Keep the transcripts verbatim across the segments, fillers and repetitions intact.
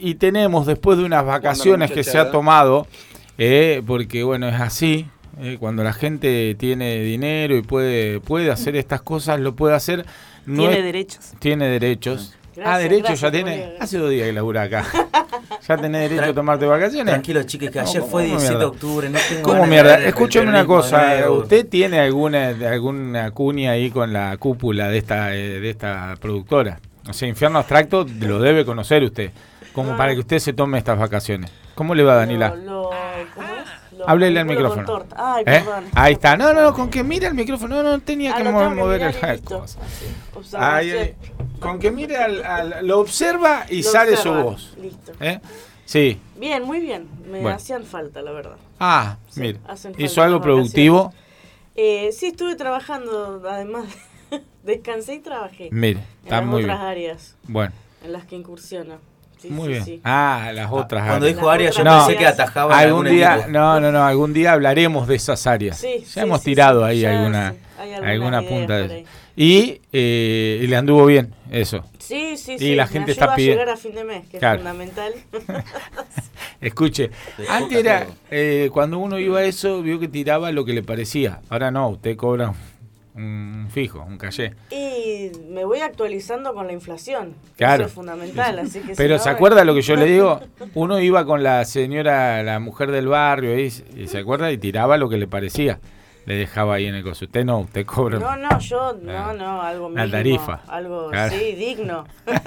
y tenemos, después de unas vacaciones que se ha tomado, eh, porque bueno, es así, eh, cuando la gente tiene dinero y puede, puede hacer estas cosas, lo puede hacer. No tiene es, derechos. Tiene derechos. Gracias, ah, derechos gracias, ya tiene. Julia. Hace dos días que labura acá. ¿Ya tenés derecho a tomarte vacaciones? Tranquilo, chicos, que ayer no, fue diecisiete de mierda? octubre. No tengo ¿Cómo ganas de mierda? ver el Escúchame una periodismo cosa. de nuevo. ¿Usted tiene alguna alguna cuña ahí con la cúpula de esta eh, de esta productora? O sea, Infierno Abstracto lo debe conocer usted, como No. para que usted se tome estas vacaciones. ¿Cómo le va, Danila? Lo, lo, ¿cómo es? Lo Háblele al manipulo micrófono. con torta. Ay, ¿Eh? perdón. Ahí está. No, no, no, con que mire al micrófono. No, no tenía Ah, que lo mo- tengo que mover mirar el y listo. cosa. Ahí, Observación. ahí. Con que mire al, al- lo observa y Lo sale observa. su voz. Listo. ¿Eh? Sí. Bien, muy bien. Me Bueno. hacían falta, la verdad. Ah, Sí, mire. hacen falta ¿Hizo algo las productivo? Eh, sí, estuve trabajando, además, descansé y trabajé. Mire, en está las muy otras bien. áreas Bueno, en las que incursiona. Sí, muy sí, bien. sí. Ah, las otras Cuando áreas. dijo área, yo No, pensé que atajaba en algún algún día, equipo. no, no, no, algún día hablaremos de esas áreas. Sí, ya sí, hemos sí, tirado sí, ahí ya, alguna, sí, hay algunas alguna ideas punta de por eso. ahí. Y, eh, y le anduvo bien eso. Sí, sí, Y sí. la me gente ayuda está a pidiendo- llegar a fin de mes, que Claro. es fundamental. Escuche, Te antes toca era, todo. eh, cuando uno iba a eso, vio que tiraba lo que le parecía. Ahora no, usted cobra un, un fijo, un caché. Y me voy actualizando con la inflación. que Claro. Eso es fundamental, así que Pero si ¿se no, acuerda lo que yo le digo? Uno iba con la señora, la mujer del barrio, y, y se acuerda y tiraba lo que le parecía. Le dejaba ahí en el coso. Usted no, usted cobra. No, no, yo, Ah, no, no, algo una mínimo. tarifa. Algo, Claro. sí, digno.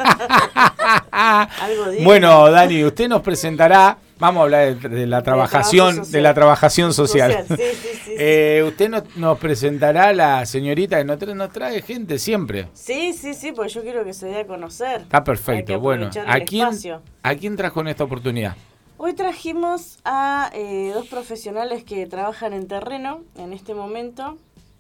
Algo digno. Bueno, Dani, usted nos presentará, vamos a hablar de, de la Del trabajación, trabajo social. de la trabajación social. Sí, sí, sí. Sí, Eh, usted nos, nos presentará a la señorita que nos trae, nos trae gente siempre. sí, sí, sí, porque yo quiero que se dé a conocer. Está Hay perfecto. que Bueno, aprovechar ¿a el quién, espacio. ¿a quién trajo en esta oportunidad? Hoy trajimos a eh, dos profesionales que trabajan en terreno en este momento.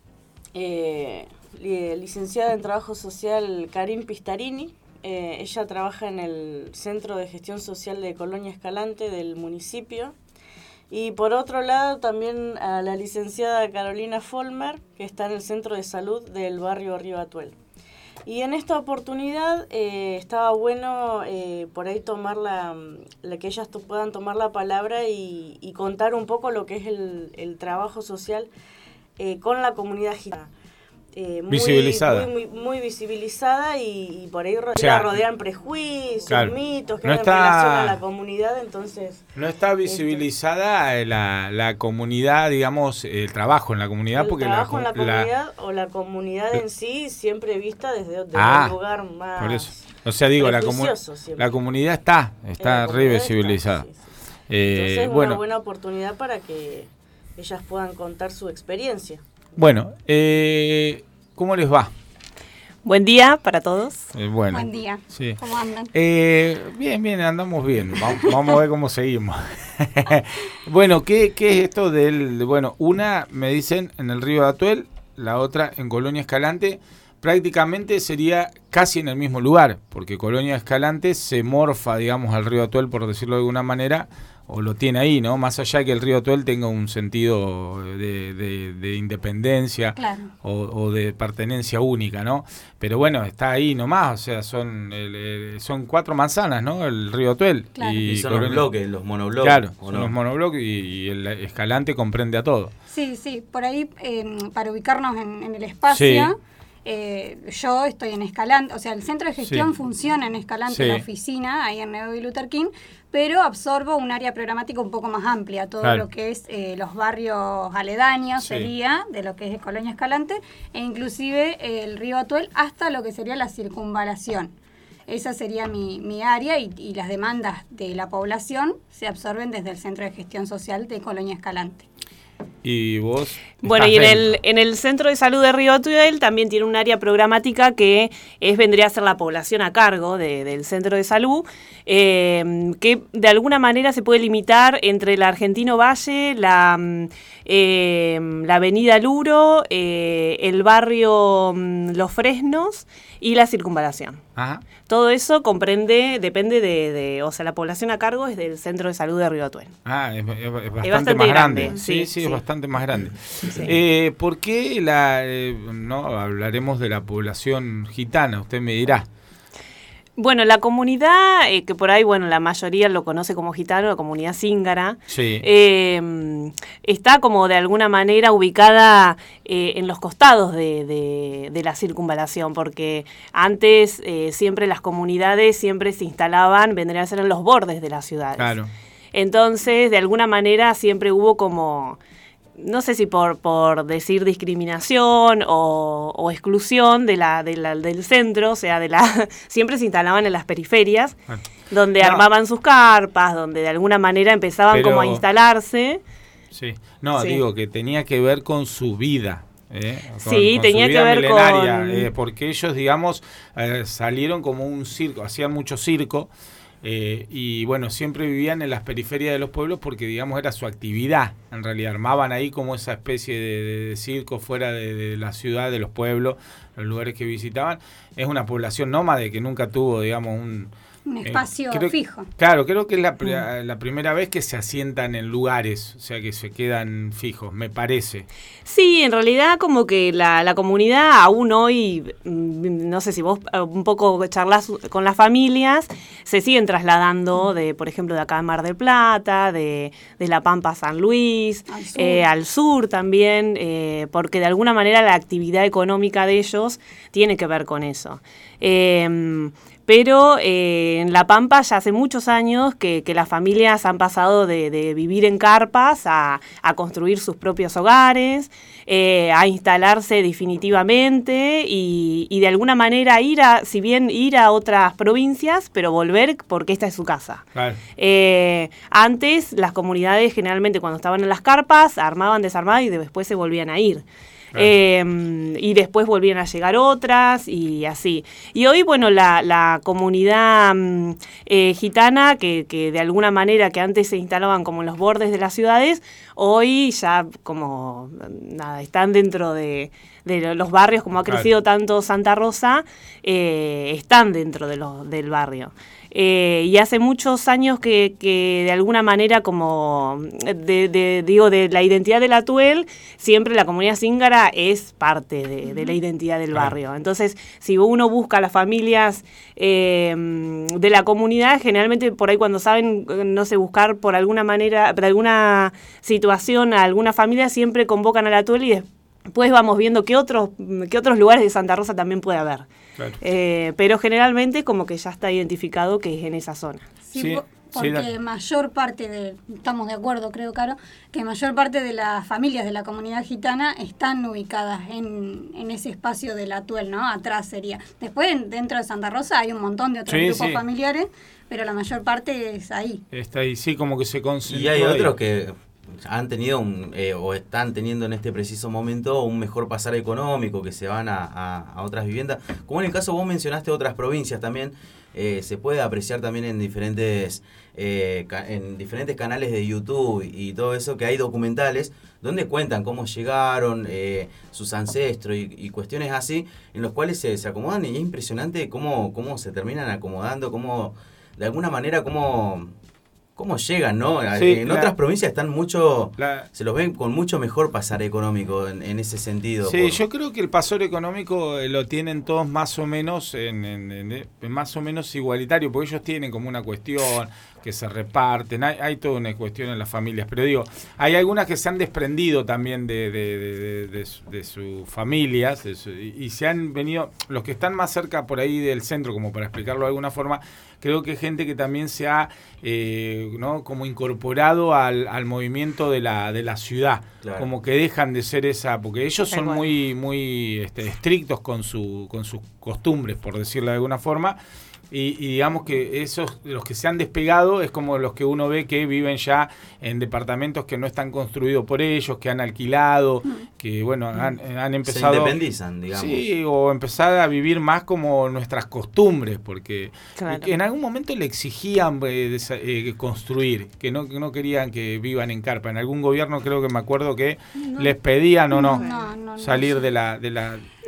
Eh, li- licenciada en Trabajo Social Karin Pistarini. Eh, ella trabaja en el Centro de Gestión Social de Colonia Escalante del municipio. Y por otro lado también a la licenciada Carolina Folmer, que está en el Centro de Salud del barrio Río Atuel. Y en esta oportunidad eh, estaba bueno eh, por ahí tomar la, la que ellas to- puedan tomar la palabra y, y contar un poco lo que es el, el trabajo social eh, con la comunidad gitana. Eh, muy, Visibilizada. Muy, muy, muy visibilizada y, y por ahí ro- O sea, la rodean prejuicios, claro, mitos que no hay está- en relación a la comunidad, entonces... No está visibilizada eh, la, la comunidad, digamos, el trabajo en la comunidad, el porque trabajo la, en la comunidad o la comunidad en sí siempre vista desde, desde Ah, un lugar más por eso. O sea, digo, la, comu- prejuicioso siempre. la comunidad está, está La re comunidad visibilizada. está, sí, sí. Eh, Entonces es bueno, una buena oportunidad para que ellas puedan contar su experiencia. bueno, eh, ¿cómo les va? Buen día para todos. Eh, bueno, Buen día. sí. ¿Cómo andan? Eh, bien, bien, andamos bien. Vamos, vamos a ver cómo seguimos. Bueno, ¿qué, ¿qué es esto del...? Bueno, una me dicen en el río de Atuel, la otra en Colonia Escalante. Prácticamente sería casi en el mismo lugar, porque Colonia Escalante se morfa, digamos, al río Atuel, por decirlo de alguna manera, o lo tiene ahí, ¿no? Más allá de que el río Atuel tenga un sentido de, de, de independencia Claro. o, o de pertenencia única, ¿no? Pero bueno, está ahí nomás, o sea, son el, el- son cuatro manzanas, ¿no? El río Atuel. Claro. Y son Colonia- los bloques, los monobloques. Claro, ¿o son no? los monobloques y, y el Escalante comprende a todo. Sí, sí, por ahí, eh, para ubicarnos en, en el espacio, eh, yo estoy en Escalante, o sea, el centro de gestión Sí. funciona en Escalante, Sí. la oficina, ahí en Neo y Luther King, pero absorbo un área programática un poco más amplia, todo Claro. lo que es eh, los barrios aledaños Sí. sería, de lo que es Colonia Escalante, e inclusive eh, el río Atuel hasta lo que sería la circunvalación. Esa sería mi, mi área y, y las demandas de la población se absorben desde el Centro de Gestión Social de Colonia Escalante. Y vos... Bueno, estás y en dentro. el, en el Centro de Salud de Río Atuel también tiene un área programática que es vendría a ser la población a cargo de- del Centro de Salud, eh, que de alguna manera se puede limitar entre la Argentino Valle, la, mm, eh, la Avenida Luro, eh, el barrio mm, Los Fresnos y la Circunvalación. Ajá. Todo eso comprende, depende de, de, o sea, la población a cargo es del Centro de Salud de Río Atuel. Ah, es, es- es bastante, bastante más grande. grande, Sí, sí, sí, es sí. bastante más grande. Sí. Eh, ¿Por qué la, eh, no hablaremos de la población gitana? Usted me dirá. Bueno, la comunidad, eh, que por ahí, bueno, la mayoría lo conoce como gitano, la comunidad zíngara, sí. eh, está como de alguna manera ubicada eh, en los costados de, de, de la circunvalación, porque antes eh, siempre las comunidades siempre se instalaban, vendrían a ser en los bordes de las ciudades. Claro. Entonces, de alguna manera siempre hubo como... no sé si por, por decir discriminación o, o exclusión de la, de la, del centro, o sea, de la siempre se instalaban en las periferias, bueno, donde no. armaban sus carpas, donde de alguna manera empezaban Pero, como a instalarse. Sí, no, sí. digo que tenía que ver con su vida. Eh, con, sí, con tenía su vida que ver milenaria, con... Eh, porque ellos, digamos, eh, salieron como un circo, hacían mucho circo. Eh, y bueno, siempre vivían en las periferias de los pueblos porque, digamos, era su actividad. En realidad armaban ahí como esa especie de, de, de circo fuera de, de la ciudad, de los pueblos, los lugares que visitaban. Es una población nómade que nunca tuvo, digamos, un... Un espacio eh, creo, fijo. Claro, creo que es la, la primera vez que se asientan en lugares, o sea, que se quedan fijos, me parece. Sí, en realidad como que la, la comunidad aún hoy, no sé si vos un poco charlas con las familias, se siguen trasladando de, por ejemplo, de acá en Mar del Plata, de, de La Pampa a San Luis, al sur, eh, al sur también, eh, porque de alguna manera la actividad económica de ellos tiene que ver con eso. Eh, Pero eh, en La Pampa ya hace muchos años que, que las familias han pasado de, de vivir en carpas a, a construir sus propios hogares, eh, a instalarse definitivamente y, y de alguna manera ir a, si bien ir a otras provincias, pero volver porque esta es su casa. Claro. Eh, antes las comunidades generalmente cuando estaban en las carpas armaban, desarmaban y después se volvían a ir. Claro. Eh, y después volvían a llegar otras y así. Y hoy, bueno, la, la comunidad eh, gitana, que, que de alguna manera que antes se instalaban como en los bordes de las ciudades, hoy ya como, nada, están dentro de, de los barrios, como ha crecido claro. tanto Santa Rosa, eh, están dentro de lo, del barrio. Eh, y hace muchos años que, que de alguna manera como de, de, digo de la identidad del Atuel, siempre la comunidad zíngara es parte de, de la identidad del claro. barrio. Entonces, si uno busca a las familias eh, de la comunidad, generalmente por ahí cuando saben, no sé, buscar por alguna manera, por alguna situación a alguna familia, siempre convocan al Atuel y después vamos viendo qué otros, qué otros lugares de Santa Rosa también puede haber. Claro. Eh, pero generalmente como que ya está identificado que es en esa zona. Sí, sí porque sí, mayor parte de, estamos de acuerdo creo, Caro, que mayor parte de las familias de la comunidad gitana están ubicadas en, en ese espacio del Atuel, ¿no? Atrás sería. Después dentro de Santa Rosa hay un montón de otros sí, grupos sí. familiares, pero la mayor parte es ahí. Está ahí, sí, como que se concentra. Y hay otros que han tenido un, eh, o están teniendo en este preciso momento un mejor pasar económico, que se van a, a, a otras viviendas. Como en el caso vos mencionaste otras provincias también, eh, se puede apreciar también en diferentes eh, ca- en diferentes canales de YouTube y todo eso, que hay documentales donde cuentan cómo llegaron, eh, sus ancestros y, y cuestiones así, en los cuales se, se acomodan, y es impresionante cómo, cómo se terminan acomodando, cómo de alguna manera cómo... ¿Cómo llegan, no? Sí, en la, otras provincias están mucho, la, se los ven con mucho mejor pasar económico en, en ese sentido. Sí, por... yo creo que el pasar económico lo tienen todos más o menos en, en, en, en más o menos igualitario, porque ellos tienen como una cuestión que se reparten, hay, hay toda una cuestión en las familias, pero digo, hay algunas que se han desprendido también de, de, de, de, de, de sus familias de su, y, y se han venido, los que están más cerca por ahí del centro, como para explicarlo de alguna forma, creo que gente que también se ha eh, ¿no? como incorporado al, al movimiento de la, de la ciudad, claro. como que dejan de ser esa, porque ellos son bueno. muy, muy este, estrictos con su, con sus costumbres, por decirlo de alguna forma. Y, y digamos que esos, los que se han despegado, es como los que uno ve que viven ya en departamentos que no están construidos por ellos, que han alquilado, que bueno, han, han empezado... Se independizan, digamos. Sí, o empezar a vivir más como nuestras costumbres, porque claro. en algún momento le exigían eh, eh, construir, que no, que no querían que vivan en carpa. En algún gobierno creo que me acuerdo que no. les pedían o no, no, no, no salir no. de la... De la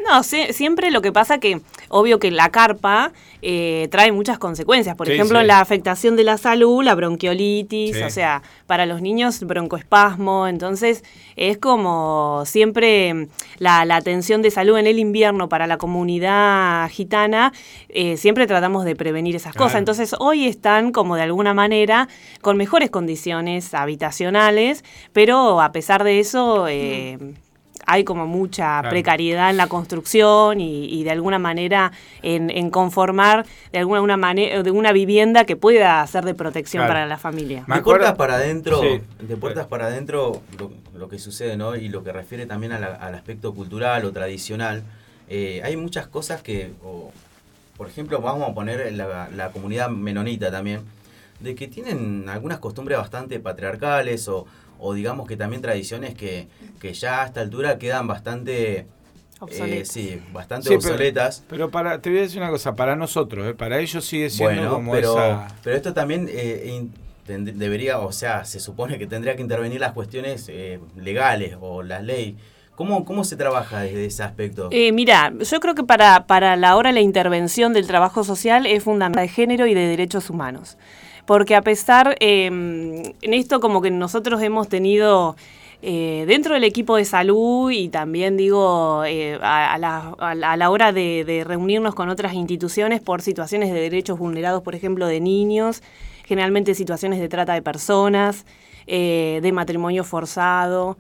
No, sí, siempre lo que pasa que, obvio que la carpa eh, trae muchas consecuencias. Por Sí, ejemplo, sí. la afectación de la salud, la bronquiolitis, Sí. o sea, para los niños broncoespasmo. Entonces, es como siempre la, la atención de salud en el invierno para la comunidad gitana, eh, siempre tratamos de prevenir esas Claro. cosas. Entonces, hoy están como de alguna manera con mejores condiciones habitacionales, pero a pesar de eso... Eh, hay como mucha Claro. precariedad en la construcción y, y de alguna manera en, en conformar de alguna una manera de una vivienda que pueda ser de protección Claro. para la familia. Me De acuerdo- puertas para adentro, Sí. de puertas para adentro, lo, lo que sucede, ¿no? Y lo que refiere también a la- al aspecto cultural o tradicional, eh, hay muchas cosas que, o, por ejemplo, vamos a poner la, la comunidad menonita también, de que tienen algunas costumbres bastante patriarcales o, o digamos que también tradiciones que, que ya a esta altura quedan bastante... Obsoletas. Eh, sí, bastante Sí, pero- obsoletas. Pero para, te voy a decir una cosa, para nosotros, ¿eh? Para ellos sigue siendo Bueno, como pero, esa... pero esto también eh, in- tend- debería, o sea, se supone que tendría que intervenir las cuestiones eh, legales o las leyes. ¿Cómo, ¿Cómo se trabaja desde ese aspecto? Eh, mira, yo creo que para, para la hora la intervención del trabajo social es fundamental de género y de derechos humanos. Porque a pesar, eh, en esto como que nosotros hemos tenido eh, dentro del equipo de salud y también digo eh, a, a, la, a, la, a la hora de, de reunirnos con otras instituciones por situaciones de derechos vulnerados, por ejemplo, de niños, generalmente situaciones de trata de personas, eh, de matrimonio forzado,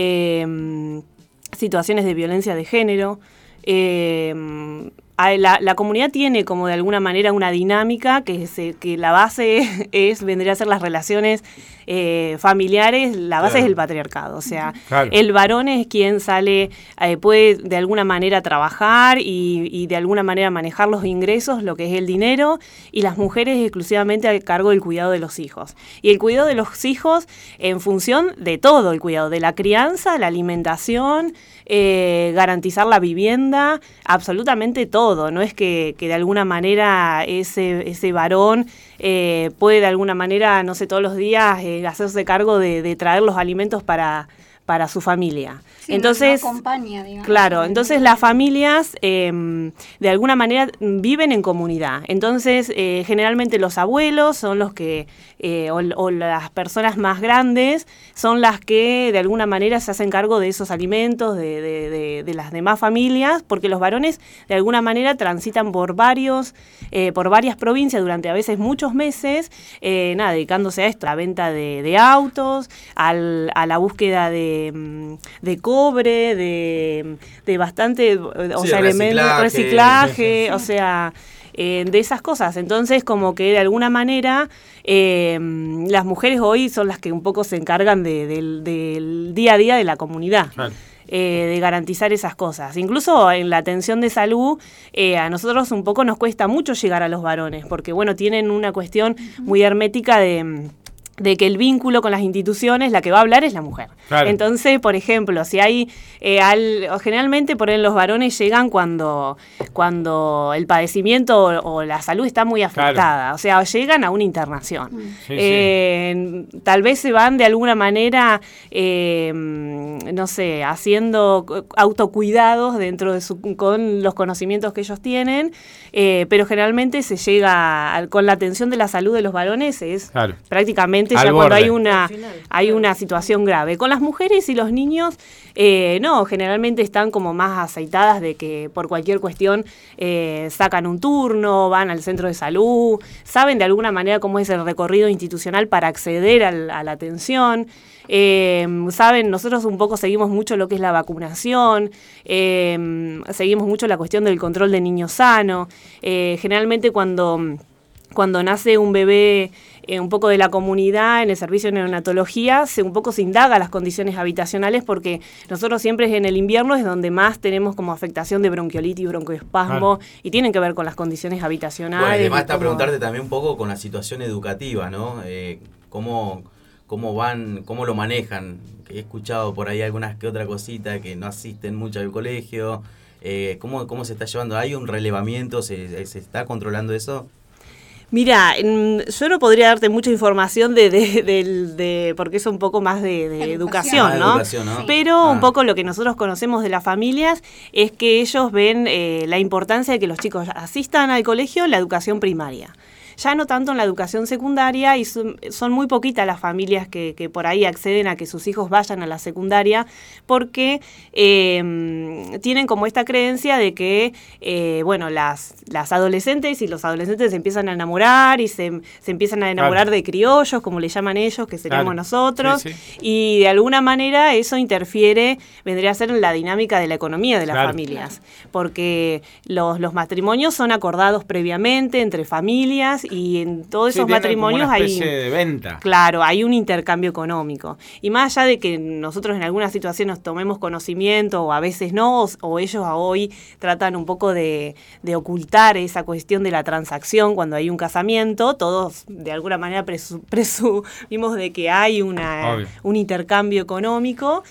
eh, situaciones de violencia de género. Eh, la, la comunidad tiene como de alguna manera una dinámica que, se, que la base es, vendría a ser las relaciones eh, familiares, la base Claro. es el patriarcado, o sea, Claro. el varón es quien sale, eh, puede de alguna manera trabajar y, y de alguna manera manejar los ingresos, lo que es el dinero, y las mujeres exclusivamente a cargo del cuidado de los hijos. Y el cuidado de los hijos en función de todo, el cuidado de la crianza, la alimentación, eh, garantizar la vivienda, absolutamente todo. No es que, que de alguna manera ese, ese varón eh, puede de alguna manera, no sé, todos los días eh, hacerse cargo de, de traer los alimentos para, para su familia. Sí, Entonces, no acompaña, digamos. claro, entonces las familias eh, de alguna manera viven en comunidad. Entonces, eh, generalmente los abuelos son los que, eh, o, o las personas más grandes, son las que de alguna manera se hacen cargo de esos alimentos, de, de, de, de las demás familias, porque los varones de alguna manera transitan por varios, eh, por varias provincias durante a veces muchos meses, eh, nada, dedicándose a esto, a la venta de, de autos, al, a la búsqueda de, de cobre, de, de bastante, o Sí, sea, elementos, reciclaje. reciclaje, o sea, eh, de esas cosas. Entonces, como que de alguna manera, eh, las mujeres hoy son las que un poco se encargan de, del, del día a día de la comunidad. Claro. Eh, de garantizar esas cosas. Incluso en la atención de salud, eh, a nosotros un poco nos cuesta mucho llegar a los varones, porque bueno, tienen una cuestión muy hermética de... de que el vínculo con las instituciones, la que va a hablar es la mujer. Claro. Entonces, por ejemplo, si hay, eh, al, o generalmente por ahí los varones llegan cuando, cuando el padecimiento o, o la salud está muy afectada, Claro. o sea, llegan a una internación. Sí, Eh, tal vez se van de alguna manera, eh, no sé, haciendo autocuidados dentro de su, con los conocimientos que ellos tienen, eh, pero generalmente se llega, a, con la atención de la salud de los varones, es Claro. prácticamente Al ya cuando borde. hay una Al final, hay claro. una situación grave. Con las mujeres y los niños, eh, no, generalmente están como más aceitadas de que por cualquier cuestión eh, sacan un turno, van al centro de salud, saben de alguna manera cómo es el recorrido institucional para acceder al, a la atención. Eh, saben, nosotros un poco seguimos mucho lo que es la vacunación, eh, seguimos mucho la cuestión del control de niño sano. Eh, generalmente cuando... Cuando nace un bebé eh, un poco de la comunidad en el servicio de neonatología, se un poco se indaga las condiciones habitacionales porque nosotros siempre en el invierno es donde más tenemos como afectación de bronquiolitis, broncoespasmo, Claro. y tienen que ver con las condiciones habitacionales. Bueno, y además y está cómo- preguntarte también un poco con la situación educativa, ¿no? Eh, cómo, cómo van, cómo lo manejan. Que he escuchado por ahí algunas que otra cosita que no asisten mucho al colegio. Eh, ¿cómo, ¿Cómo se está llevando? ¿Hay un relevamiento? ¿Se, se está controlando eso? Mira, yo no podría darte mucha información de, de, de, de porque es un poco más de, de educación, Ah, ¿no? educación, ¿no? Pero Ah. un poco lo que nosotros conocemos de las familias es que ellos ven eh, la importancia de que los chicos asistan al colegio en la educación primaria. Ya no tanto en la educación secundaria, y son, son muy poquitas las familias que, que por ahí acceden a que sus hijos vayan a la secundaria, porque eh, tienen como esta creencia de que, eh, bueno, las, las adolescentes y los adolescentes se empiezan a enamorar y se, se empiezan a enamorar Claro. de criollos, como le llaman ellos, que seríamos Claro. nosotros, Sí, sí. y de alguna manera eso interfiere, vendría a ser en la dinámica de la economía de las Claro. familias, porque los, los matrimonios son acordados previamente entre familias y en todos Sí, esos tienen como matrimonios una hay... especie de venta. Claro, hay un intercambio económico. Y más allá de que nosotros en algunas situaciones tomemos conocimiento o a veces no, o, o ellos a hoy tratan un poco de, de ocultar esa cuestión de la transacción cuando hay un casamiento, todos de alguna manera presu- presumimos de que hay una, Obvio. un intercambio económico.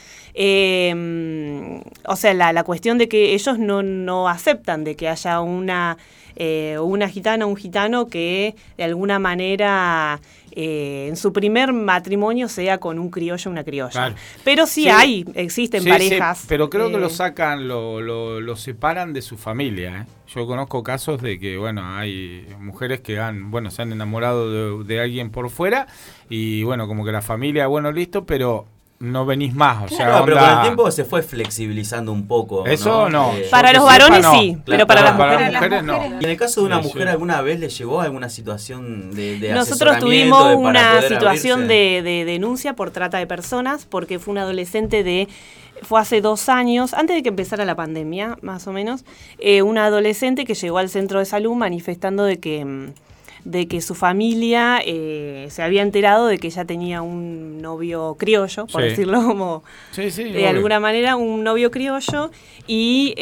Eh, o sea, la, la cuestión de que ellos no, no aceptan de que haya una... Eh, una gitana o un gitano que de alguna manera eh, en su primer matrimonio sea con un criollo o una criolla. Claro. Pero sí, Sí. hay, existen Sí, parejas. sí, pero creo que eh, lo sacan, lo, lo, lo separan de su familia. ¿eh? Yo conozco casos de que, bueno, hay mujeres que han, bueno, se han enamorado de, de alguien por fuera y, bueno, como que la familia, bueno, listo, pero no venís más. O sea, Claro, pero onda- con el tiempo se fue flexibilizando un poco. Eso no. Eh, Para Yo los que sepa, varones no. sí, Claro, pero para para- las para mujeres las mujeres no. Y en el caso de una Sí, mujer, sí. ¿alguna vez le llegó a alguna situación de, de Nosotros asesoramiento tuvimos de- para una poder situación abrirse? de, de denuncia por trata de personas porque fue un adolescente de, fue hace dos años, antes de que empezara la pandemia, más o menos, eh, un adolescente que llegó al centro de salud manifestando de que, mm, de que su familia eh, se había enterado de que ella tenía un novio criollo, por Sí. decirlo como Sí, sí, de obvio. alguna manera, un novio criollo, y,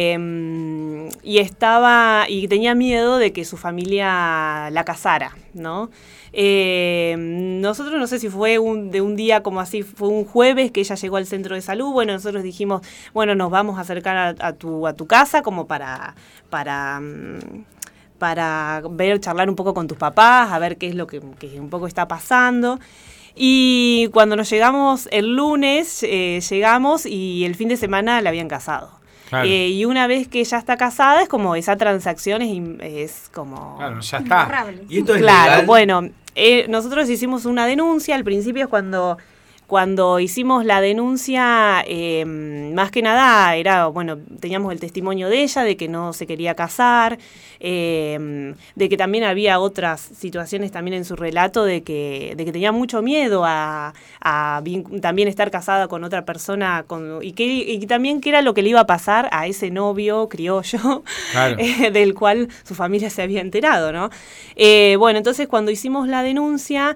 eh, y estaba y tenía miedo de que su familia la casara, ¿no? Eh, nosotros no sé si fue un, de un día como así, fue un jueves que ella llegó al centro de salud. Bueno, nosotros dijimos, bueno, nos vamos a acercar a, a tu a tu casa como para para mm, para ver, charlar un poco con tus papás, a ver qué es lo que, que un poco está pasando. Y cuando nos llegamos el lunes, eh, llegamos y el fin de semana la habían casado. Claro. Eh, y una vez que ya está casada, es como esa transacción es, im- es como... Claro, ya está. Imborrable. ¿Y esto es Claro, legal? bueno, eh, nosotros hicimos una denuncia, al principio es cuando... Cuando hicimos la denuncia, eh, más que nada era, bueno, teníamos el testimonio de ella, de que no se quería casar, eh, de que también había otras situaciones también en su relato, de que, de que tenía mucho miedo a, a vin- también estar casada con otra persona, con, y, que, y también qué era lo que le iba a pasar a ese novio criollo, Claro. eh, del cual su familia se había enterado, ¿no? Eh, bueno, entonces cuando hicimos la denuncia...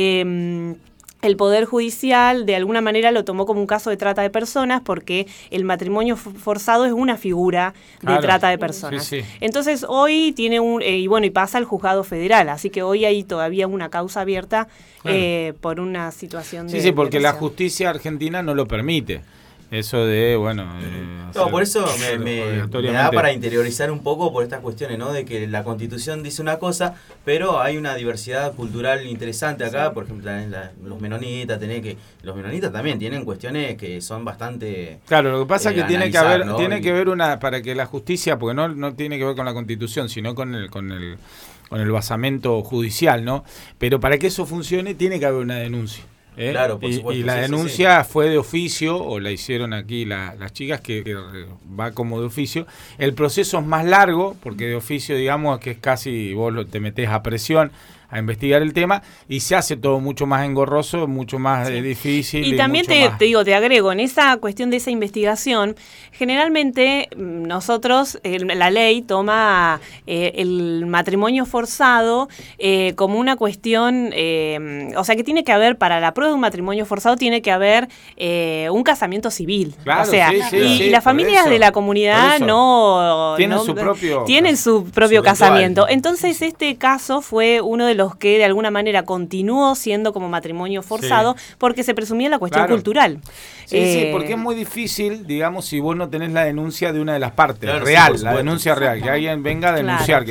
Eh, el Poder Judicial de alguna manera lo tomó como un caso de trata de personas porque el matrimonio f- forzado es una figura Claro. de trata de personas. Sí, sí. Entonces hoy tiene un, eh, y bueno, y pasa al juzgado federal, así que hoy hay todavía una causa abierta Claro. eh, por una situación de Sí, sí, porque la violación. justicia argentina no lo permite. Eso de, bueno... eh, No, hacer- por eso me, hacer me- me da obligatoriamente- para interiorizar un poco por estas cuestiones, ¿no? De que la Constitución dice una cosa, pero hay una diversidad cultural interesante acá. Por ejemplo, tenés la- los menonitas, tenés que los menonitas también tienen cuestiones que son bastante... Claro, lo que pasa es eh, que tiene que analizar, haber, ¿no? tiene Y- que ver una, para que la justicia, porque no, no tiene que ver con la Constitución, sino con el, con el, con el basamento judicial, ¿no? Pero para que eso funcione tiene que haber una denuncia. ¿eh? Claro, por y, supuesto, y la sí, sí, denuncia fue de oficio, o la hicieron aquí la- las chicas, que, que va como de oficio. El proceso es más largo, porque de oficio, digamos, que es casi, vos lo- te metés a presión a investigar el tema, y se hace todo mucho más engorroso, mucho más eh, difícil. Y también mucho te, más- te digo, te agrego, en esa cuestión de esa investigación, generalmente mm, nosotros, eh, la ley toma eh, el matrimonio forzado eh, como una cuestión, eh, o sea que tiene que haber, para la prueba de un matrimonio forzado, tiene que haber eh, un casamiento civil. Claro, o sea, sí, sí, y, sí, y las por familias eso, de la por comunidad eso. no... Tienen no- su propio- tienen su propio su ritual. casamiento. Entonces este caso fue uno de los que de alguna manera continuó siendo como matrimonio forzado porque se presumía la cuestión Claro. cultural. Sí, Eh, sí, porque es muy difícil, digamos, si vos no tenés la denuncia de una de las partes, Claro, sí, real, por la supuesto. denuncia real, que alguien venga a denunciar, Claro. que diga...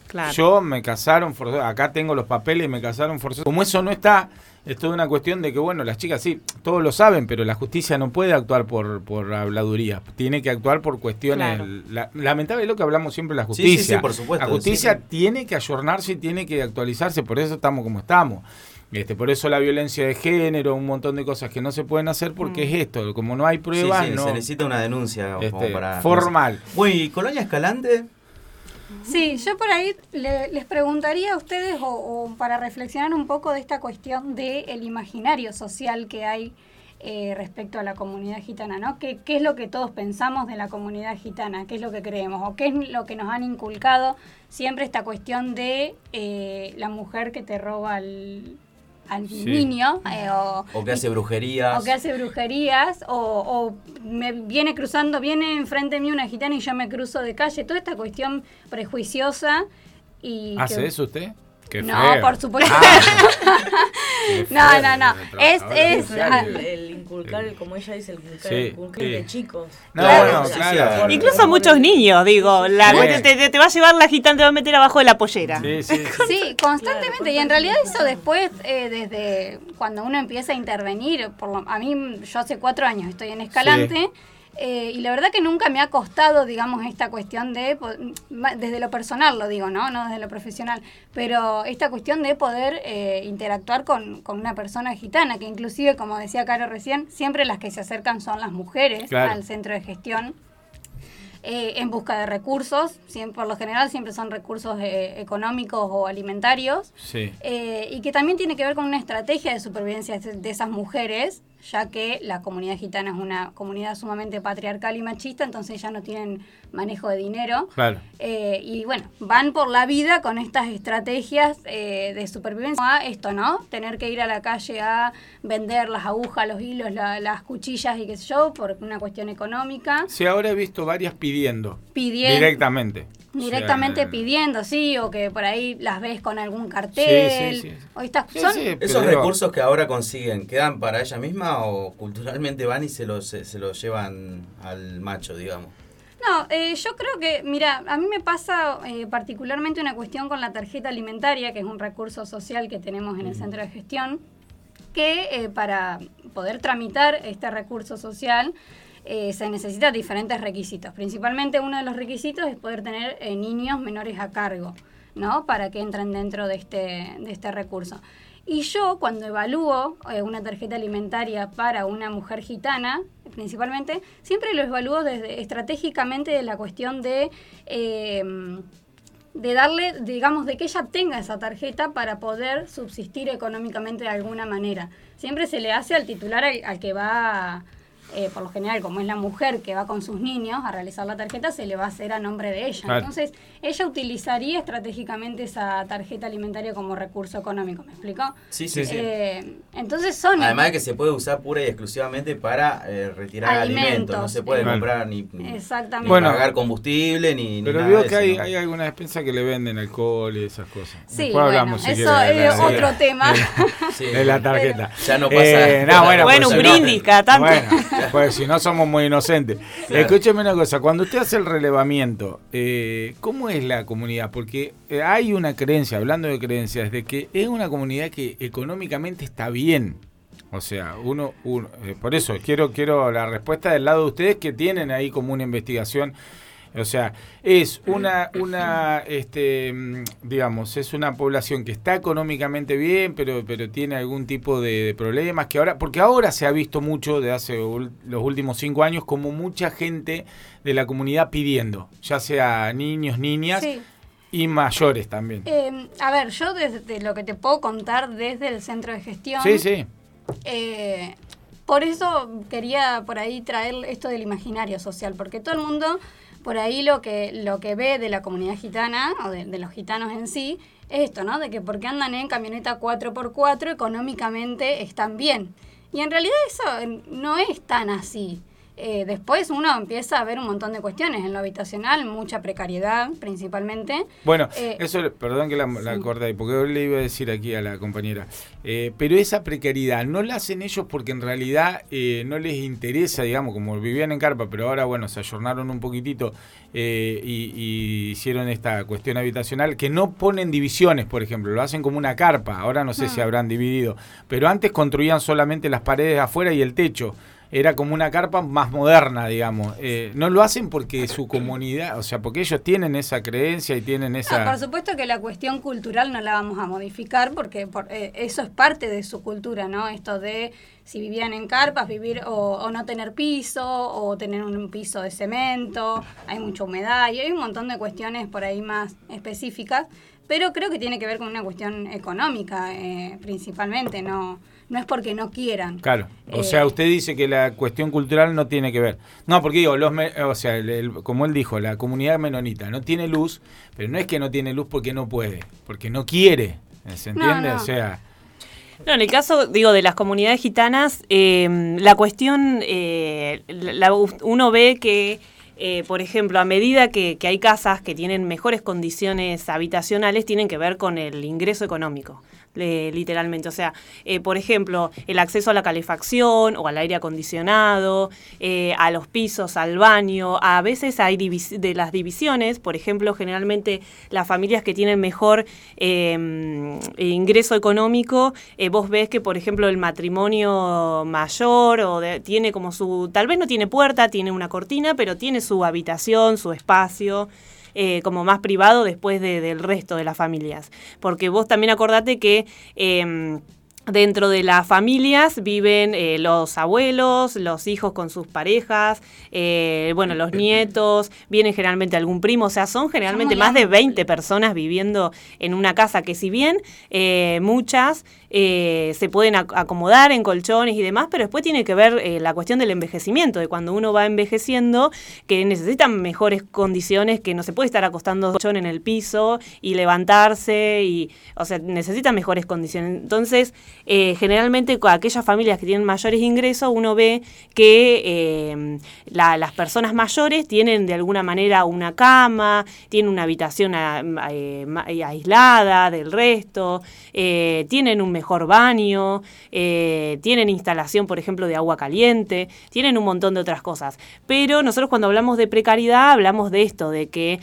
Claro. Yo me casaron forzoso, acá tengo los papeles y me casaron forzoso. Como eso no está, es toda una cuestión de que, bueno, las chicas sí, todos lo saben, pero la justicia no puede actuar por, por habladuría, tiene que actuar por cuestiones... Claro. La, lamentable es lo que hablamos siempre de la justicia. Sí, sí, sí, por supuesto. La justicia Sí, sí. tiene que ayornarse y tiene que actualizarse, por eso estamos como estamos. Este, por eso la violencia de género, un montón de cosas que no se pueden hacer porque Mm. es esto, como no hay Sí, pruebas, sí, no, se necesita una denuncia como este, para... formal. Bueno, ¿y Colonia Escalante? Sí, yo por ahí le- les preguntaría a ustedes o, o para reflexionar un poco de esta cuestión del imaginario social que hay eh, respecto a la comunidad gitana, ¿no? ¿Qué, ¿Qué es lo que todos pensamos de la comunidad gitana? ¿Qué es lo que creemos? ¿O qué es lo que nos han inculcado siempre esta cuestión de eh, la mujer que te roba al, al Sí. niño? eh, o, ¿O que hace brujerías? o que hace brujerías, o, o me viene cruzando, viene enfrente mío una gitana y yo me cruzo de calle, toda esta cuestión prejuiciosa. Y ¿Hace que- eso usted? Qué No, feo. por supuesto. Ah, qué No, feo, no, no. de Es- trabajadora es- social. ah, El, el inculcar, el, como ella dice, el inculcar, Sí, el inculcar sí. de chicos. No, Claro. bueno, Sí, claro. sí, Incluso muchos niños, digo, la, Sí. te, te- te va a llevar la gitana, te va a meter abajo de la pollera. Sí, sí. Sí, constantemente. Y en realidad eso después, eh, desde cuando uno empieza a intervenir, por lo- a mí, yo hace cuatro años estoy en Escalante, eh, y la verdad que nunca me ha costado, digamos, esta cuestión de, po- ma- desde lo personal lo digo, ¿no? No desde lo profesional, pero esta cuestión de poder eh, interactuar con, con una persona gitana, que inclusive, como decía Caro recién, siempre las que se acercan son las mujeres Claro. al centro de gestión. Eh, en busca de recursos, siempre, por lo general siempre son recursos eh, económicos o alimentarios, Sí. eh, y que también tiene que ver con una estrategia de supervivencia de de esas mujeres, ya que la comunidad gitana es una comunidad sumamente patriarcal y machista, entonces ya no tienen manejo de dinero. Claro. Eh, y bueno, van por la vida con estas estrategias eh, de supervivencia. A esto, ¿no? Tener que ir a la calle a vender las agujas, los hilos, la- las cuchillas y qué sé yo, por una cuestión económica. Sí, ahora he visto varias pidiendo. Pidiendo. Directamente. Directamente O sea, pidiendo, sí, o que por ahí las ves con algún cartel. Sí, sí, sí. O estas, Sí, son, sí. ¿Esos Pero- recursos que ahora consiguen, quedan para ella misma o culturalmente van y se los, se, se los llevan al macho, digamos? No, eh, yo creo que, mira, a mí me pasa eh, particularmente una cuestión con la tarjeta alimentaria, que es un recurso social que tenemos en el centro de gestión, que eh, para poder tramitar este recurso social eh, se necesitan diferentes requisitos. Principalmente uno de los requisitos es poder tener eh, niños menores a cargo, ¿no? Para que entren dentro de este, de este recurso. Y yo, cuando evalúo eh, una tarjeta alimentaria para una mujer gitana, principalmente, siempre lo evalúo desde, estratégicamente de la cuestión de, eh, de darle, digamos, de que ella tenga esa tarjeta para poder subsistir económicamente de alguna manera. Siempre se le hace al titular al, al que va, eh, por lo general, como es la mujer que va con sus niños a realizar la tarjeta, se le va a hacer a nombre de ella. Claro. Entonces, ella utilizaría estratégicamente esa tarjeta alimentaria como recurso económico, ¿me explicó? Sí, sí, sí. Eh, entonces son... Además de que se puede usar pura y exclusivamente para eh, retirar alimentos. Alimentos, No se puede eh. comprar ni, ni Exactamente. Bueno, pagar combustible ni, ni Pero nada veo de que eso, hay, ¿no? hay alguna despensa que le venden alcohol y esas cosas. Sí, Después bueno, hablamos si eso quiere, de es la- otro tema. Sí. de la tarjeta. Ya no pasa. Eh, no, bueno, Bueno, pues un si no- brindis cada tanto. Bueno, pues si no somos muy inocentes. Claro. Escúcheme una cosa, cuando usted hace el relevamiento, eh, ¿cómo es la comunidad? Porque eh, hay una creencia, hablando de creencias, de que es una comunidad que económicamente está bien. O sea, uno, uno eh, por eso quiero, quiero la respuesta del lado de ustedes que tienen ahí como una investigación. O sea, es una, una, este, mm, digamos, es una población que está económicamente bien, pero, pero tiene algún tipo de, de problemas que ahora, porque ahora se ha visto mucho de hace ul- los últimos cinco años como mucha gente de la comunidad pidiendo, ya sea niños, niñas Sí. y mayores también. Eh, a ver, yo desde lo que te puedo contar desde el centro de gestión, Sí, sí. eh, por eso quería por ahí traer esto del imaginario social, porque todo el mundo por ahí lo que lo que ve de la comunidad gitana o de, de los gitanos en sí es esto, ¿no? De que porque andan en camioneta cuatro por cuatro económicamente están bien. Y en realidad eso eh, no es tan así. Eh, después uno empieza a ver un montón de cuestiones en lo habitacional, mucha precariedad principalmente. Bueno, Eh, eso, perdón que la, la sí. corté, porque yo le iba a decir aquí a la compañera, eh, pero esa precariedad no la hacen ellos porque en realidad eh, no les interesa, digamos, como vivían en carpa, pero ahora, bueno, se ayornaron un poquitito eh, y, y hicieron esta cuestión habitacional, que no ponen divisiones, por ejemplo, lo hacen como una carpa, ahora no sé Hmm. si habrán dividido, pero antes construían solamente las paredes afuera y el techo. Era como una carpa más moderna, digamos. Eh, no lo hacen porque su comunidad, o sea, porque ellos tienen esa creencia y tienen esa... No, por supuesto que la cuestión cultural no la vamos a modificar porque por, eh, eso es parte de su cultura, ¿no? Esto de si vivían en carpas, vivir o, o no tener piso o tener un piso de cemento, hay mucha humedad y hay un montón de cuestiones por ahí más específicas, pero creo que tiene que ver con una cuestión económica eh, principalmente, no... No es porque no quieran. Claro, o Eh, sea, usted dice que la cuestión cultural no tiene que ver. No, porque digo, los me- o sea, el- el- como él dijo, la comunidad menonita no tiene luz, pero no es que no tiene luz porque no puede, porque no quiere, ¿se entiende? No, no. O sea, No, en el caso, digo, de las comunidades gitanas, eh, la cuestión, eh, la- la- uno ve que, eh, por ejemplo, a medida que, que hay casas que tienen mejores condiciones habitacionales, tienen que ver con el ingreso económico. Le, literalmente, o sea, eh, por ejemplo, el acceso a la calefacción o al aire acondicionado, eh, a los pisos, al baño, a veces hay divis- de las divisiones, por ejemplo, generalmente las familias que tienen mejor eh, ingreso económico, eh, vos ves que, por ejemplo, el matrimonio mayor o de- tiene como su, tal vez no tiene puerta, tiene una cortina, pero tiene su habitación, su espacio. Eh, como más privado después de, del resto de las familias. Porque vos también acordate que eh, dentro de las familias viven eh, los abuelos, los hijos con sus parejas, eh, bueno, los nietos, viene generalmente algún primo, o sea, son generalmente Son muy más de amplios. veinte personas viviendo en una casa que si bien eh, muchas eh, se pueden ac- acomodar en colchones y demás, pero después tiene que ver eh, la cuestión del envejecimiento, de cuando uno va envejeciendo, que necesitan mejores condiciones, que no se puede estar acostando colchón en el piso y levantarse, y, o sea, necesitan mejores condiciones. Entonces, eh, generalmente con aquellas familias que tienen mayores ingresos, uno ve que eh, la- las personas mayores tienen de alguna manera una cama, tienen una habitación a- eh, ma- eh, aislada del resto, eh, tienen un mejor baño, eh, tienen instalación, por ejemplo, de agua caliente, tienen un montón de otras cosas. Pero nosotros cuando hablamos de precariedad, hablamos de esto, de que,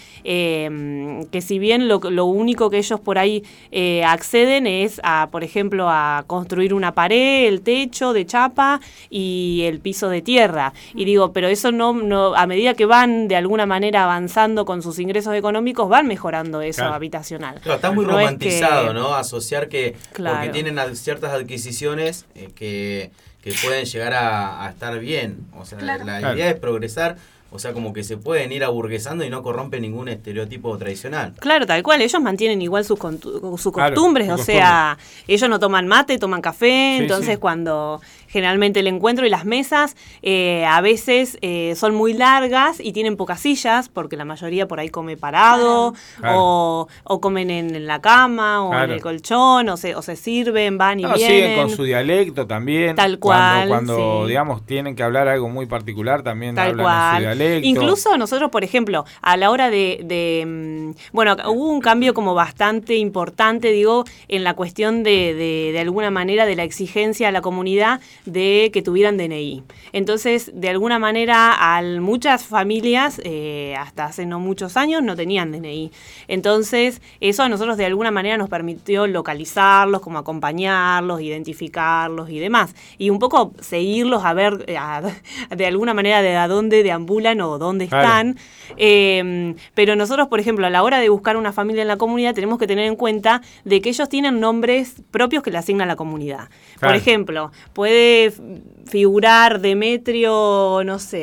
eh, que si bien lo, lo único que ellos por ahí eh, acceden es a, por ejemplo, a construir una pared, el techo de chapa y el piso de tierra. Y digo, pero eso no, no, a medida que van de alguna manera avanzando con sus ingresos económicos, van mejorando eso Claro. habitacional. Claro, está muy No es romantizado, que- ¿no? Asociar que Claro. porque tienen ad- ciertas adquisiciones eh, que, que pueden llegar a, a estar bien. O sea, Claro. la Claro. idea es progresar, o sea, como que se pueden ir aburguesando y no corrompe ningún estereotipo tradicional. Claro, tal cual, ellos mantienen igual sus, contu- sus Claro, costumbres, sus o sea, ellos no toman mate, toman café, Sí, entonces sí. cuando generalmente el encuentro y las mesas eh, a veces eh, son muy largas y tienen pocas sillas, porque la mayoría por ahí come parado, Claro. o, o comen en, en la cama, o Claro. en el colchón, o se, o se sirven, van y no, vienen. siguen con su dialecto también. Tal Cuando, cual, cuando sí. digamos, tienen que hablar algo muy particular, también Tal hablan en su cual. dialecto. Incluso nosotros, por ejemplo, a la hora de, de, mm, bueno, hubo un cambio como bastante importante, digo, en la cuestión de, de, de alguna manera de la exigencia a la comunidad de que tuvieran D N I. Entonces, de alguna manera, al, muchas familias, eh, hasta hace no muchos años, no tenían D N I. Entonces, eso a nosotros de alguna manera nos permitió localizarlos, como acompañarlos, identificarlos y demás. Y un poco seguirlos a ver, eh, a- de alguna manera, de a dónde deambulan o dónde Claro. están. Eh, pero nosotros, por ejemplo, a la hora de buscar una familia en la comunidad, tenemos que tener en cuenta de que ellos tienen nombres propios que le asigna la comunidad. Por Claro. ejemplo, puede f- figurar Demetrio, no sé,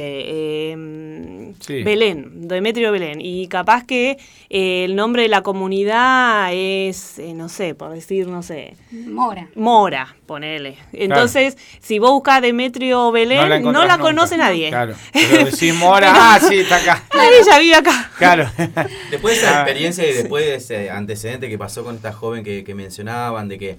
eh, Sí. Belén, Demetrio Belén. Y capaz que eh, el nombre de la comunidad es, eh, no sé, por decir, no sé, Mora. Mora, ponele. Entonces, si vos buscás Demetrio Belén, no la, encontrás conoce nunca. nadie. Claro. Pero decís Mora, ah, sí, está acá. Ay, ella vive acá. Claro. Después de esa Ah, experiencia y después de ese antecedente que pasó con esta joven que, que mencionaban, de que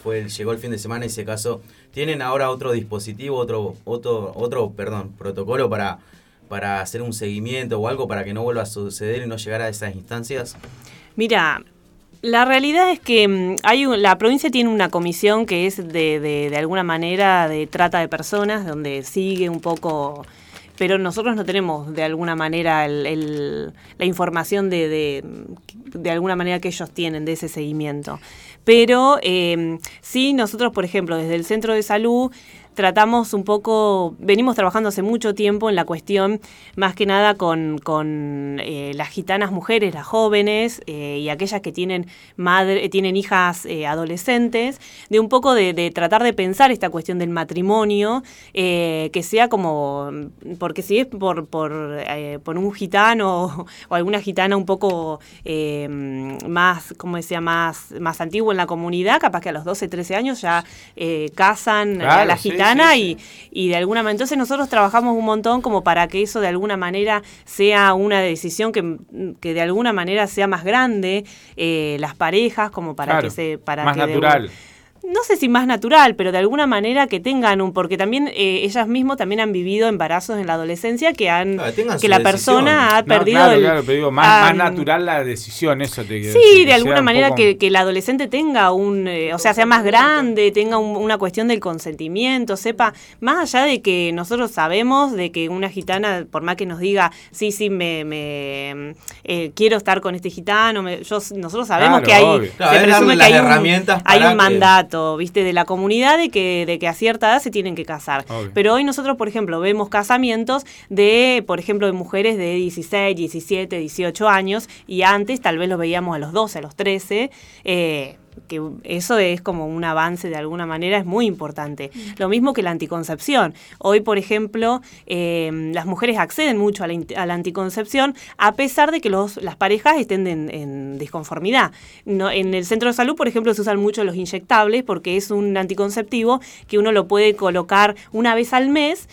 fue llegó el fin de semana y se casó, ¿tienen ahora otro dispositivo, otro otro otro, perdón, protocolo para para hacer un seguimiento o algo para que no vuelva a suceder y no llegar a esas instancias? Mira, la realidad es que hay un, la provincia tiene una comisión que es de, de, de alguna manera de trata de personas, donde sigue un poco, pero nosotros no tenemos de alguna manera el, el, la información de, de, de alguna manera que ellos tienen de ese seguimiento. Pero eh, sí, nosotros, por ejemplo, desde el Centro de Salud, tratamos un poco, venimos trabajando hace mucho tiempo en la cuestión, más que nada con, con eh, las gitanas mujeres, las jóvenes eh, y aquellas que tienen madre, tienen hijas eh, adolescentes, de un poco de, de tratar de pensar esta cuestión del matrimonio, eh, que sea como, porque si es por, por, eh, por un gitano o, o alguna gitana un poco eh, más, ¿cómo decía?, más, más antiguo en la comunidad, capaz que a los doce, trece años ya eh, casan claro, a la sí, gitana. Sí, sí. Y, y de alguna manera, entonces nosotros trabajamos un montón como para que eso de alguna manera sea una decisión que, que de alguna manera sea más grande, eh, las parejas, como para claro, que se... Para más que natural. De, no sé si más natural, pero de alguna manera que tengan un, porque también eh, ellas mismas también han vivido embarazos en la adolescencia que han claro, que la decisión. persona ha no, perdido claro, el, claro, pero digo, más, um, más natural la decisión, eso te sí, decir, de alguna manera poco... que, que el adolescente tenga un, eh, o sea, sea más grande, tenga un, una cuestión del consentimiento, sepa, más allá de que nosotros sabemos de que una gitana, por más que nos diga, sí, sí, me, me eh, quiero estar con este gitano, me, yo, nosotros sabemos claro, que hay, obvio. Claro, se presume que hay un, hay un que... mandato, viste, de la comunidad de que, de que a cierta edad se tienen que casar. Obvio. Pero hoy nosotros, por ejemplo, vemos casamientos de, por ejemplo, de mujeres de dieciséis, diecisiete, dieciocho años, y antes tal vez los veíamos a los doce, a los trece, eh, que eso es como un avance de alguna manera, es muy importante. Lo mismo que la anticoncepción. Hoy, por ejemplo, eh, las mujeres acceden mucho a la, a la anticoncepción a pesar de que los, las parejas estén en, en disconformidad. No, en el centro de salud, por ejemplo, se usan mucho los inyectables porque es un anticonceptivo que uno lo puede colocar una vez al mes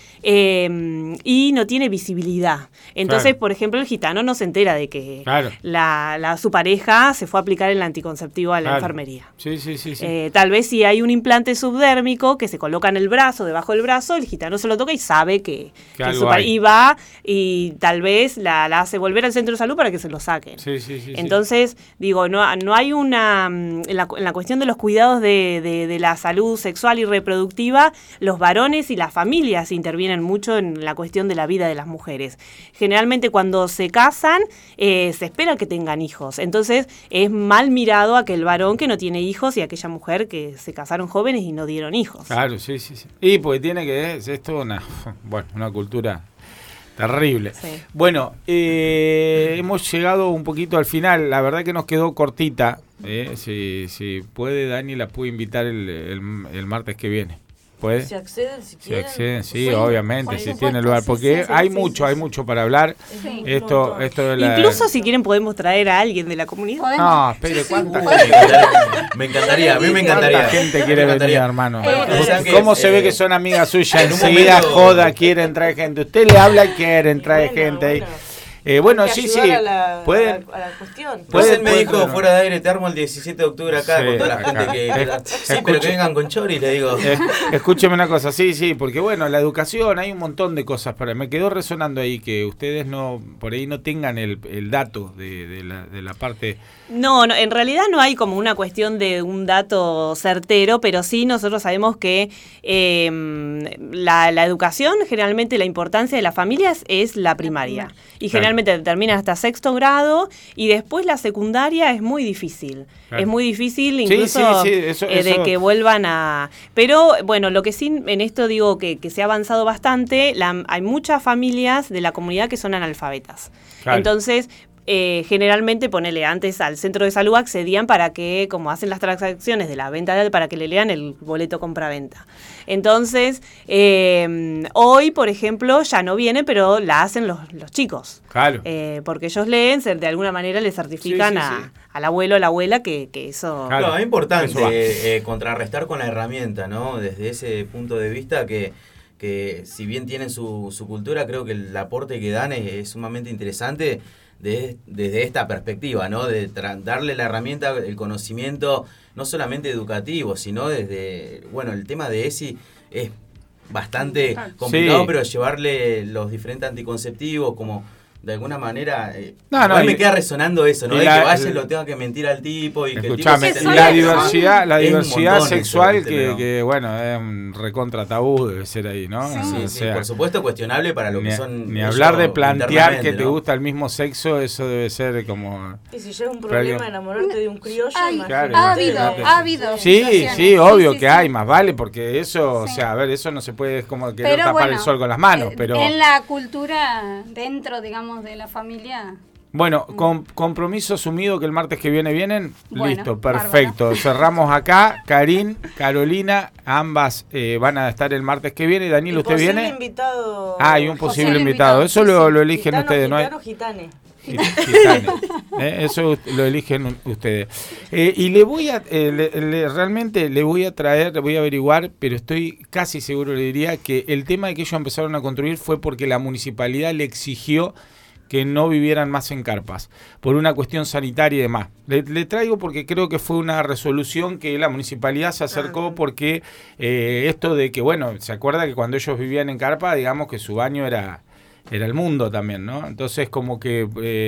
eh, y no tiene visibilidad. Entonces, claro. por ejemplo, el gitano no se entera de que claro. la, la, su pareja se fue a aplicar el anticonceptivo a la claro. enfermería. Sí, sí, sí, sí. Eh, tal vez si hay un implante subdérmico que se coloca en el brazo, debajo del brazo, el gitano se lo toca y sabe que, que, que su par- y va y tal vez la, la hace volver al centro de salud para que se lo saquen. Sí, sí, sí, Entonces, sí. digo, no, no hay una... En la, en la cuestión de los cuidados de, de, de la salud sexual y reproductiva, los varones y las familias intervienen mucho en la cuestión de la vida de las mujeres. Generalmente cuando se casan, eh, se espera que tengan hijos. Entonces, es mal mirado aquel varón que no tiene hijos y aquella mujer que se casaron jóvenes y no dieron hijos. Claro, sí, sí, sí. Y porque tiene que, es esto una, bueno, una cultura terrible. Sí. Bueno, eh, hemos llegado un poquito al final, la verdad que nos quedó cortita. Eh, si, si puede, Dani la puede invitar el, el, el martes que viene. ¿Puede? Si acceden, si Si quieren. acceden, sí, Sí, obviamente, por si supuesto, tiene lugar, sí, porque sí, sí, hay sí, mucho, sí, hay sí. mucho para hablar. Sí. Esto, esto de la... Incluso si quieren podemos traer a alguien de la comunidad. Podemos. No, espere, ¿cuánta Uy, gente? me encantaría, a mí me encantaría. ¿Cuánta gente quiere Me venir, encantaría. hermano? Bueno, ustedes saben que, ¿Cómo se eh, ve que son amigas suyas? en un Enseguida momento- joda, quieren traer gente. Usted le habla y quieren traer Bueno, gente ahí. bueno. Eh, bueno, Hay que sí, sí. ayudar a la, Pueden... a la, a la cuestión. Pues Pueden- él me pueden- dijo pueden- fuera de aire, te armo el diecisiete de octubre acá Sí, con toda la acá. gente que... Es- sí, pero escuche- que vengan con chori, le digo. Eh, escúcheme una cosa, sí, sí, porque bueno, la educación, hay un montón de cosas para... Me quedó resonando ahí que ustedes no, por ahí no tengan el, el dato de, de, la, de la parte... No, no, en realidad no hay como una cuestión de un dato certero, pero sí nosotros sabemos que eh, la, la educación, generalmente la importancia de las familias es la primaria. Y Claro. generalmente termina hasta sexto grado y después la secundaria es muy difícil. Claro. Es muy difícil Sí, incluso sí, sí, eso- eh, de eso- que vuelvan a... Pero bueno, lo que sí en esto digo que, que se ha avanzado bastante, la, hay muchas familias de la comunidad que son analfabetas. Claro. Entonces... Eh, generalmente, ponele, antes al centro de salud accedían para que, como hacen las transacciones de la venta, de, para que le lean el boleto compra-venta. Entonces, eh, hoy, por ejemplo, ya no viene, pero la hacen los, los chicos. Claro. Eh, porque ellos leen, se- de alguna manera le certifican Sí, sí, a, sí. al abuelo o la abuela que, que eso... Claro. No, es importante Eso va. eh, contrarrestar con la herramienta, ¿no? Desde ese punto de vista que, que si bien tienen su, su cultura, creo que el aporte que dan es, es sumamente interesante de, desde esta perspectiva, ¿no? De tra- darle la herramienta, el conocimiento, no solamente educativo, sino desde, bueno, el tema de E S I es bastante complicado, Sí. pero llevarle los diferentes anticonceptivos como... De alguna manera, eh, No, no, igual me y- queda resonando eso, ¿no? y De la- que vaya y el- lo tenga que mentir al tipo y que el tipo Escuchame, se Sí, y son la eso. diversidad, la Es un diversidad montón eso, sexual ¿viste? que, Pero- que, bueno, es un recontra tabú debe ser ahí, ¿no? Sí. Sí, O sí, sea, por supuesto cuestionable para lo ni, que son ni ellos hablar de plantear que internamente, te ¿no? gusta el mismo sexo, eso debe ser como... Y si llega un problema enamorarte de un criollo, Hay- imagínate. Claro, ha habido, imagínate. ha habido. Sí, situaciones. sí, obvio sí, que sí. hay, más vale, porque eso, o Sí. sea, a ver, eso no se puede, es como querer Pero tapar bueno, el sol con las manos, eh, pero... en la cultura, dentro, digamos, de la familia... Bueno, con, compromiso asumido que el martes que viene vienen. Bueno, Listo, perfecto. Cerramos acá. Karin, Carolina, ambas eh, van a estar el martes que viene. Daniel, Y ¿usted posible viene? invitado. Ah, hay un posible, Posible invitado. invitado, Eso sí, lo, sí. lo eligen Gitano, ustedes, ¿no? hay- gitano, gitane. Git- gitane. Eh, Eso ust- lo eligen u- ustedes. Eh, y le voy a, eh, le- le- realmente le voy a traer, le voy a averiguar, pero estoy casi seguro, le diría, que el tema de que ellos empezaron a construir fue porque la municipalidad le exigió que no vivieran más en carpas, por una cuestión sanitaria y demás. Le, le traigo porque creo que fue una resolución que la municipalidad se acercó porque eh, esto de que, bueno, se acuerda que cuando ellos vivían en carpa, digamos que su baño era... era el mundo también, ¿no? Entonces como que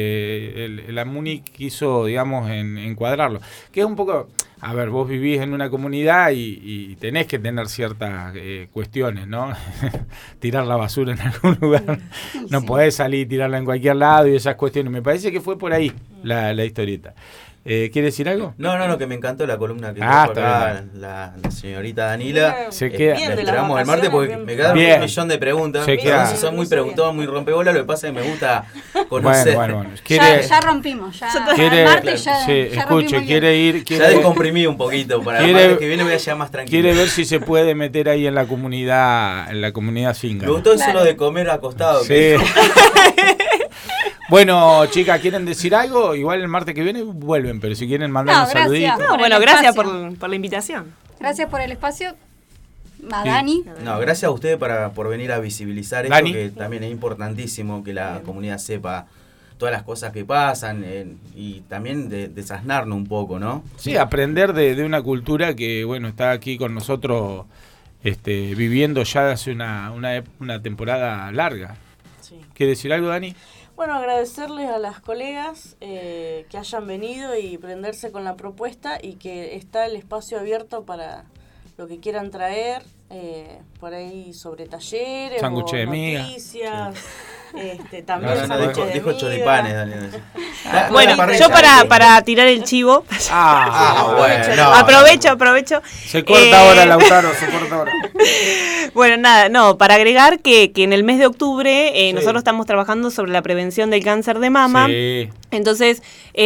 eh, el, la MUNI quiso, digamos, en, encuadrarlo. Que es un poco, a ver, vos vivís en una comunidad y, y tenés que tener ciertas eh, cuestiones, ¿no? Tirar la basura en algún lugar. No Sí. podés salir y tirarla en cualquier lado y esas cuestiones. Me parece que fue por ahí la, la historieta. Eh, ¿Quiere decir algo? No, no, no, que me encantó la columna que Ah, trajo está acá la, la señorita Danila. Se Eh, queda- la Bien de las esperamos el martes porque vacaciones, me bien. quedaron Bien. un millón de preguntas. Se Yo queda- no sé, soy muy preguntón, muy rompebola, lo que pasa es que me gusta Bueno, conocer. bueno, bueno. Ya, Quiere, ya rompimos, ya. quiere- el martes ya, sí, ya escuche, rompimos quiere bien. ir, Ya quiere, descomprimí un poquito, para el Quiere- martes que viene voy a llegar más tranquilo. quiere ver si se puede meter ahí en la comunidad, en la comunidad Me singa. gustó eso Claro. lo de comer acostado. Sí. que- Bueno, chicas, ¿quieren decir algo? Igual el martes que viene vuelven, pero si quieren mandar No, un saludito. gracias. No, Por bueno, el gracias espacio. por, por la invitación. Gracias por el espacio. A Sí. Dani. No, gracias a ustedes para, por venir a visibilizar esto, Dani. que también es importantísimo que la comunidad sepa todas las cosas que pasan eh, y también de, desasnarnos un poco, ¿no? Sí, aprender de, de una cultura que, bueno, está aquí con nosotros este, viviendo ya hace una, una, ep- una temporada larga. Sí. ¿Quiere decir algo, Dani? Bueno, agradecerles a las colegas eh, que hayan venido y prenderse con la propuesta y que está el espacio abierto para lo que quieran traer, eh, por ahí sobre talleres Sándwich o de miga. noticias, este, No, también no, no, sándwiches dijo, de dijo miga. choripanes, Daniel. Ah, Bueno, Bueno, yo para, para tirar el chivo, Ah, bueno, no, aprovecho, aprovecho. Se corta Eh, ahora, Lautaro, se corta ahora. Bueno, nada, no, para agregar que, que en el mes de octubre eh, Sí. nosotros estamos trabajando sobre la prevención del cáncer de mama. Sí. Entonces,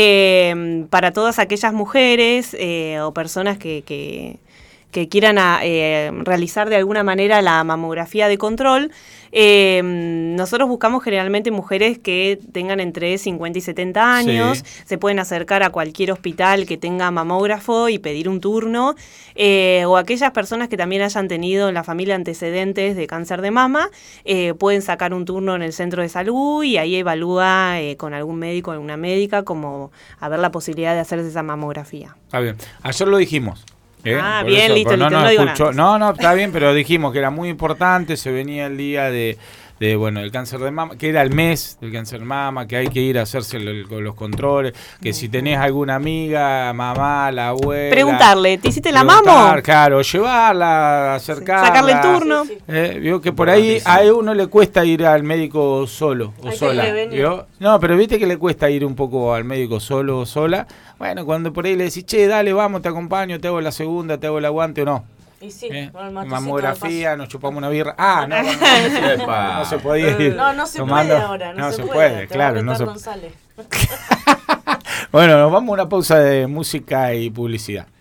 eh, para todas aquellas mujeres eh, o personas que, que, que quieran a, eh, realizar de alguna manera la mamografía de control, eh, nosotros buscamos generalmente mujeres que tengan entre cincuenta y setenta años, Sí. se pueden acercar a cualquier hospital que tenga mamógrafo y pedir un turno, eh, o aquellas personas que también hayan tenido en la familia antecedentes de cáncer de mama, eh, pueden sacar un turno en el centro de salud y ahí evalúa eh, con algún médico o alguna médica como a ver la posibilidad de hacerse esa mamografía. Está bien. Ayer lo dijimos. ¿eh? Ah, Por bien, listo, pero listo, nos no digo escuchó. nada. No, no, está bien, pero dijimos que era muy importante, se venía el día de, de bueno, el cáncer de mama, que era el mes del cáncer de mama, que hay que ir a hacerse el- el- los controles, que si tenés alguna amiga, mamá, la abuela... Preguntarle, ¿te hiciste la preguntar, mamo? Claro, llevarla, acercarla. Sacarle el turno. Sí, sí. Eh, vio que por ahí a uno le cuesta ir al médico solo o Hay que sola. prevenir. ¿Vio? No, pero viste que le cuesta ir un poco al médico solo o sola. Bueno, cuando por ahí le decís, che, dale, vamos, te acompaño, te hago la segunda, te hago el aguante o no. Y sí, ¿Eh? con el matecito Mamografía, nos chupamos una birra. Ah, no, no, no, Epa. no se podía ir. No, no se tomando- puede ahora, no, se, se puede, puede, te claro. va a No apretar se... González. Bueno, nos vamos a una pausa de música y publicidad.